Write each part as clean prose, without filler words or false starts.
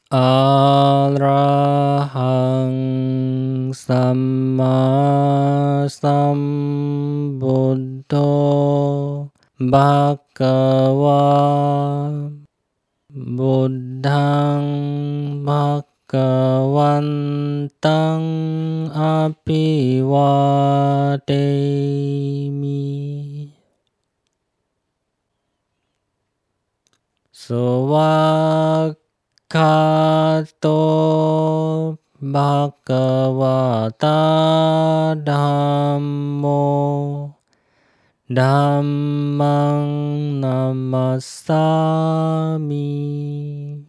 Arahang Samma Sambuddho Bhagava Buddhang Bhagavantang Abhivademi Suvakhato Bhagavata Dhammo Dhammang Namasami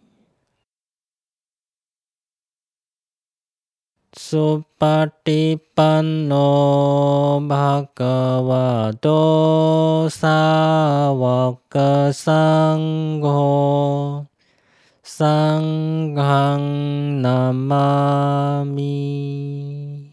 Supatipanno Bhagavato Sāvaka Sangho Sanghang Namami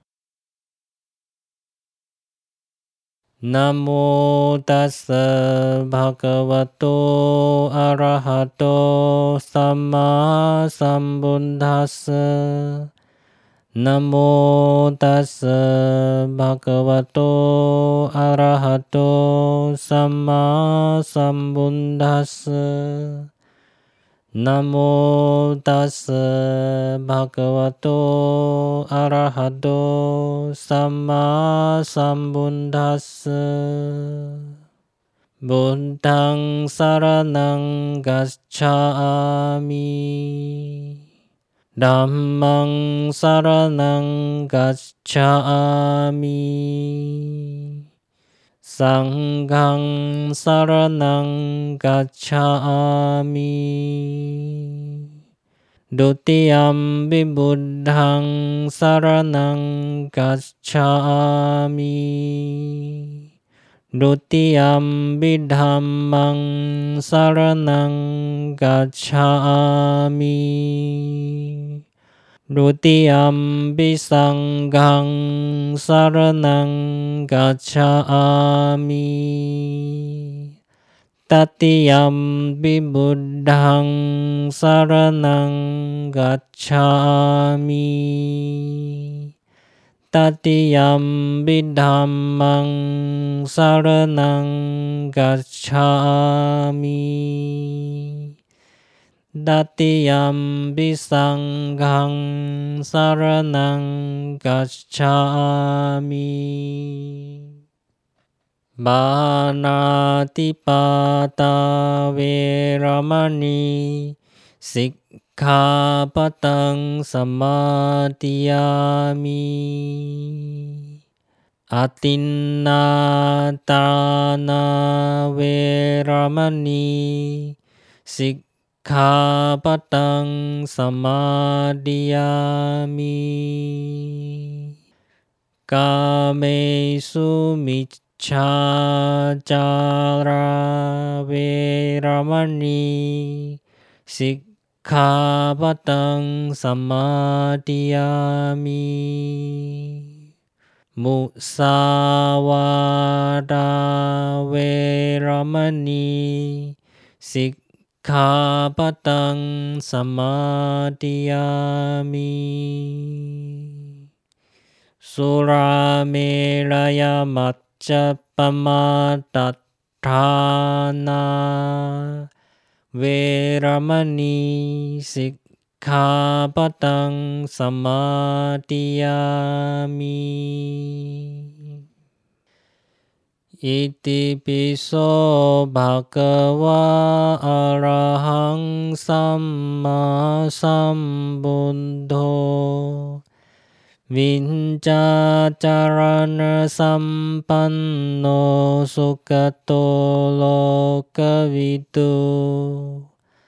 Namo tassa bhagavato arahato samma sambuddhassa. Namo tassa bhagavato arahato samma sambuddhassa. Namo tassa bhagavato arahato samma sambuddhassa. Buddhang saranang gacchāmi. Dhammang saranang gacchāmi. Sanghang saranang gacchāmi. Dutiyampi buddhang saranang gacchāmi. Dutiyampi dhammang saranang gacchāmi. Dutiyampi sanghang saranang gacchāmi. Tatiyampi buddhang saranang gacchāmi. Tatiyampi dhammang saranang gacchāmi. Tatiyampi sanghang saranang gacchāmi. Pāṇātiපාṭā vērāmani sikkhapaṭaṃ samādhiyāmi. Atinnatāna vērāmani sikkhapaṭaṃ samādhiyāmi. Kāmesu micchācārā vērāmani sikkhapaṭaṃ samādhiyāmi. Musāvādā vērāmani sikkhapaṭaṃ samādhiyāmi. Surameraya maccappamattatthāna vērāmani sikkhapaṭaṃ samādhiyāmi. Iti piso bhagavā arahang samma sambuddho. Vincācarana sampanno sukato lokavidu.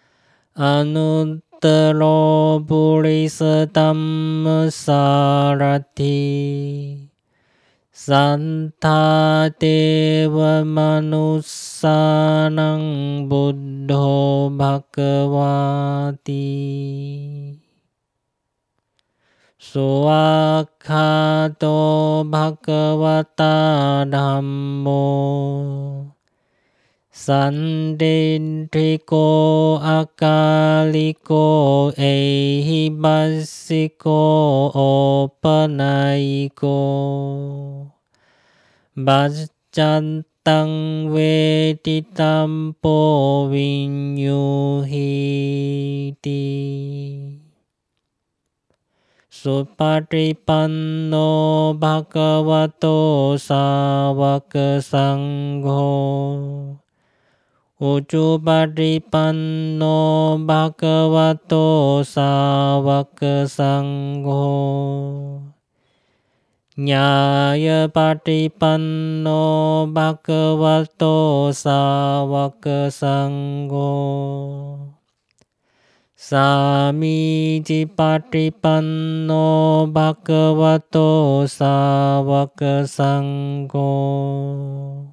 Anuttaro purisa dhammasārati. Sattha deva manussanang buddho bhagavati. Suvakhato bhagavata dhammo. San đen tri cô akaliko ehibasiko opanaiko bajjantang vetitampo vinyuhiti Supatipanno bhagavato sāvaka saṅgho Ujjupatipanno bhagavato sāvaka saṅgho Nyāyapatipanno bhagavato sāvaka saṅgho Samijipatipanno bhagavato sāvaka saṅgho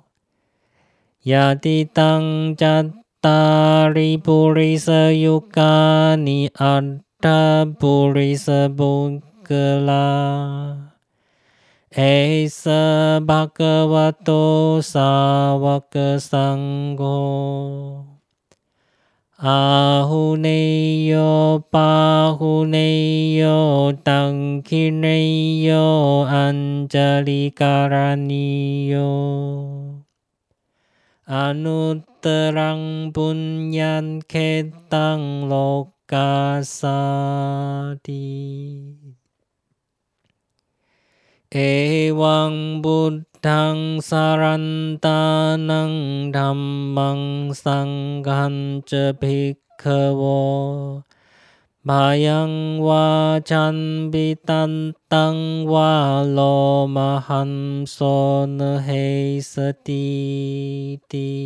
Yatitang cattari purisa yukani addha purisa pukkala Esa bhagavato sāvaka saṅgho Ahuneyo pahuneyo tangkineyo anjalikaraniyo Anuttarang punyan khetang lokasati Ewang buddhang sarantanang dhammang sanghang ca bhikkhaво Bhayang vācang vitantang va lo mahamso nahe sati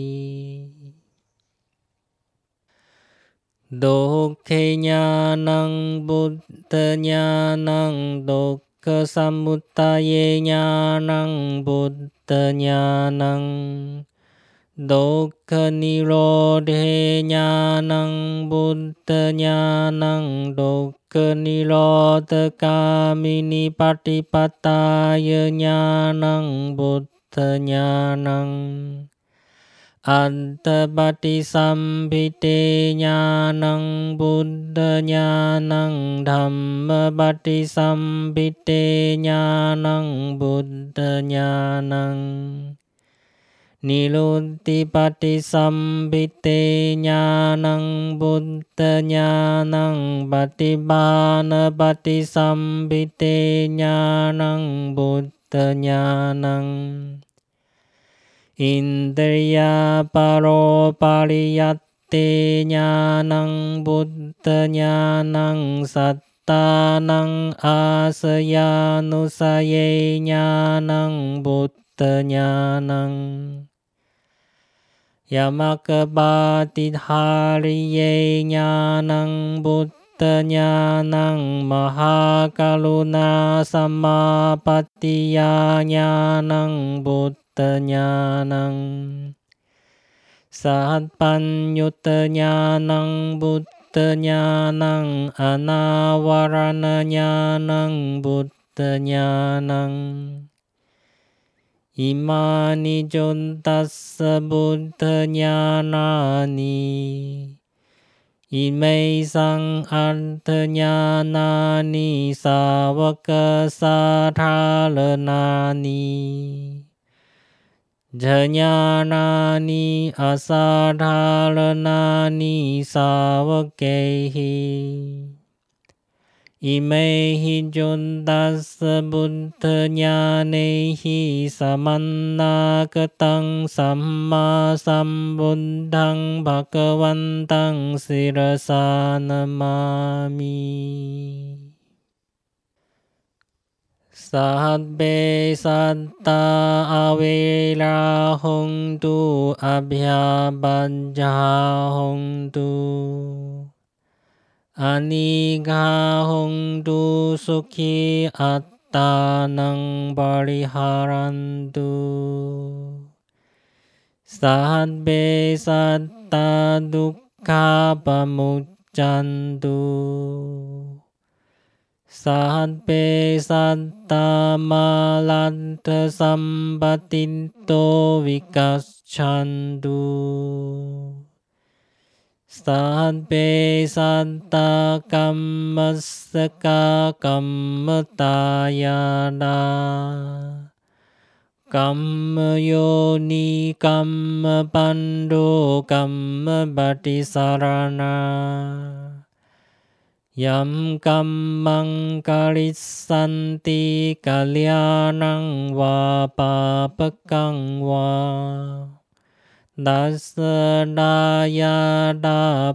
Dukkhe ñānaṁ buddha ñānaṁ dukkha samuddaye ñānaṁ buddha ñānaṁ dukkha nirodhe ñānaṁ buddha ñānaṁ dukkha nirodhakamini patipattaya ñānaṁ buddha ñānaṁ Antabati sambhite ñānaṁ buddha ñānaṁ dhammabati sambhite ñānaṁ buddha ñānaṁ niruddhipati sambhite ñānaṁ buddha ñānaṁ patibbanapati sambhite ñānaṁ buddha ñānaṁ Indriya paro pariyatte ñānaṁ buddha ñānaṁ sattānaṁ asayanusaye ñānaṁ buddha ñānaṁ yamakapatithāriye ñānaṁ buddha ñānaṁ mahakaruna samapattiya ñānaṁ buddha ñānaṁ sahappanyutta ñānaṁ buddha ñānaṁ anavarana ñānaṁ buddha ñānaṁ imani jontassa buddha ñānani Ime sang artha ñānani sāvaka sadharanani Jñānani asadharanani sāvakehi Imehi jontassa buddha ñānehi samannakatang samma sambuddhang bhagavantang sirasa namami Sabbe satta avela hontu abhyabhajja hontu Anigha hontu sukhi attanang pariharantu Sabbe satta dukkha pamuccantu Sahape santamalanta sampatinto vikaschandu. Sahape santa kammasaka kammatayana. Kamma yoni kamma pando kamma patisarana. Yam kammang karissanti kalyanang va papakang va. Dasa daya da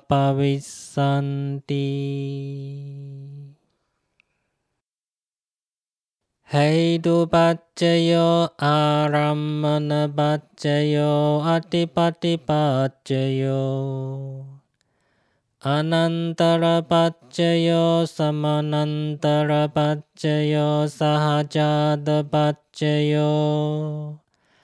pavissanti. Heitu paccayo aramana paccayo adipati paccayo. Anantara paccayo samanantara paccayo sahajada paccayo.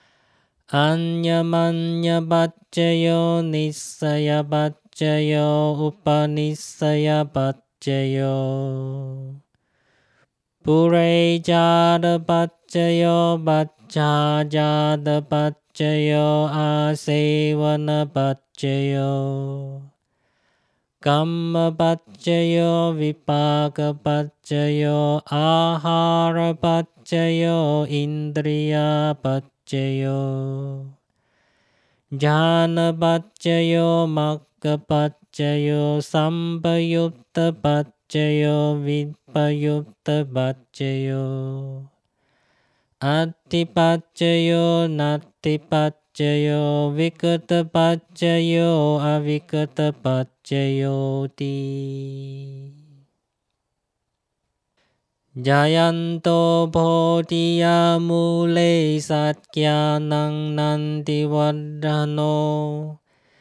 Anyamanya paccayo nisaya paccayo upanisaya paccayo. Purejada paccayo bacchajada paccayo asevana paccayo. Kamma paccayo vipaka paccayo ahara paccayo indriya paccayo. Jhana paccayo magga paccayo sampayutta paccayo vipayutta paccayo. Atti paccayo natti paccayo vikata paccayo avikata paccayo ti. Jayanto bodhiya mule satkyanang nanti vaddhano.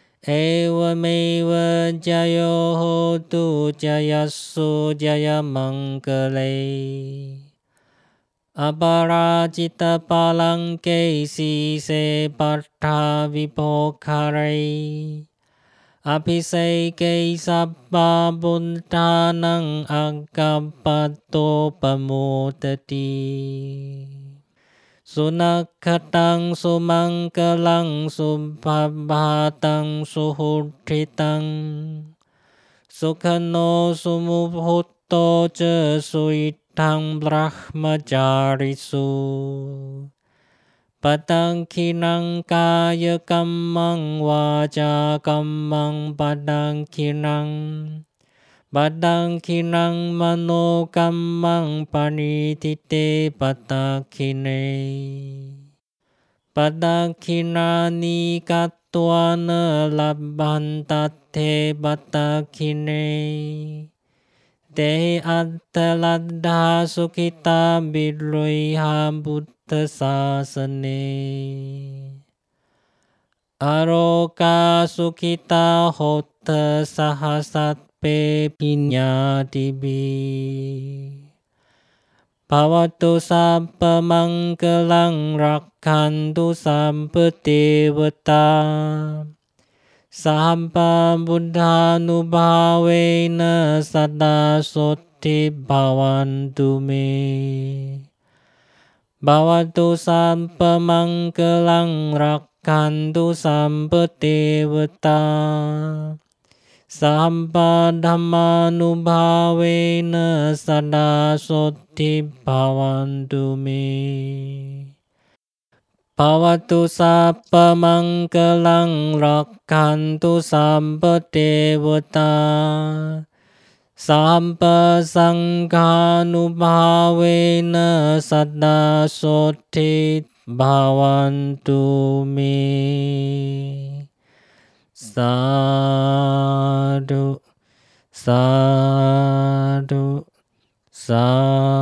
Evameva jayo hotu jayassu jayamangale. Aparajita palangke sise partha vipokare. Abhiseke sabba buddhanang aggapato pamodati. Sunakhatang sumangkalang subhabhatang suhudhitang. Sukhano sumubhutto ca suitthang brahmajarisu. Padangkinang kaya kammang vaja kammang padangkinang. Padangkinang mano kammang panitite padangkine. Padangkinani kattuana labbhantate padangkine. Te attaladha sukhita birruiha buddha sasane. Aroka sukhita hotta sahasatpe pinyatibi. Bhavatu sabba mangkalang rakhantu sabba devata. Sabba buddhanubhavena sada sotti bhavantu me. Bhavatu sabba mangkalang rakhantu sabba devata. Sabba dhammanubhavena sada sotti bhavantu me. Bhavatu sabba mangkalang rakhantu sabba devata. Sabba sanghanubhavena sada sotti bhavantu me. Sadhu, sadhu, sadhu.